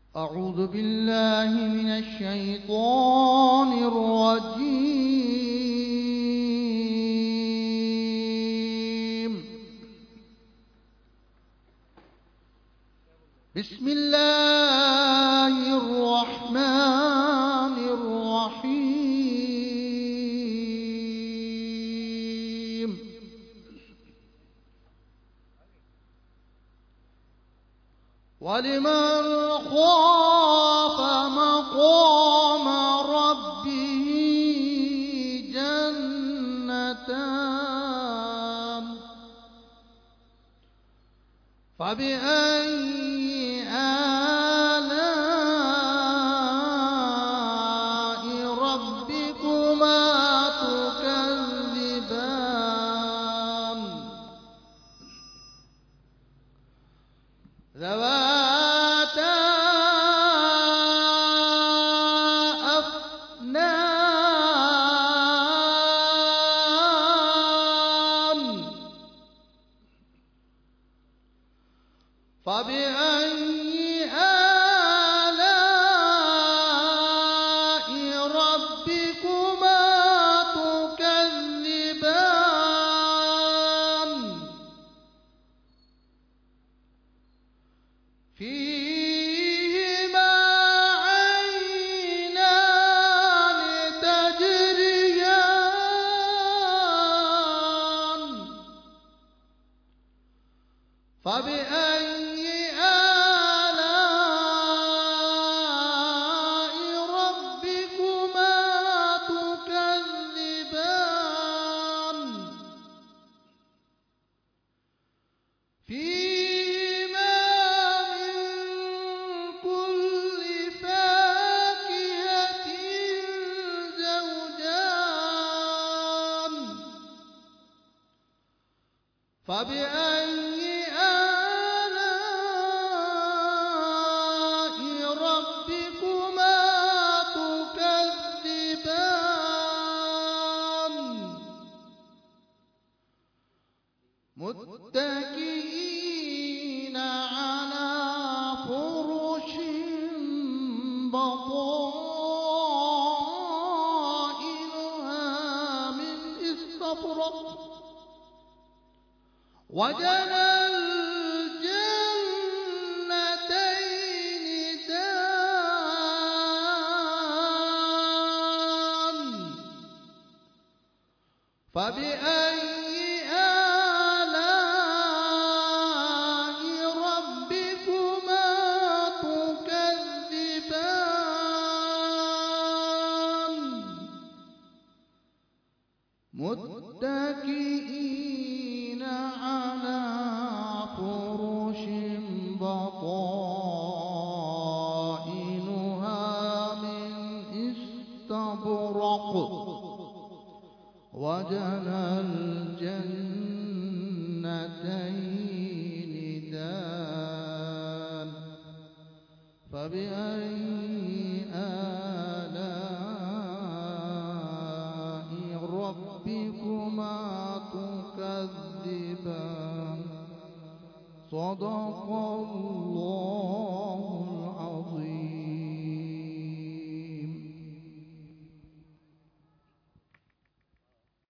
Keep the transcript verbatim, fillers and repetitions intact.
أعوذ بالله من الشيطان الرجيم. بسم الله الرحمن الرحيم. ولمن خاف مقام ربه جنتان فبأي آلاء ربكما تكذبان ذواتا أفنان فبأي آلاء ربكما تكذبان فيهما عينان تجريان فبأي آلاء ربكما تكذبان فيهما من كل فاكهة زوجان فبأي آلاء ربكما تكذبان متكئين على فرش بطائنها من استبرق وجنى الجنتين دان فبأي آلاء ربكما تكذبان متكئين على فرش بطائنها من استبرق وجنى الجنتين دان فبأي آلاء ربكما تكذبان صدق الله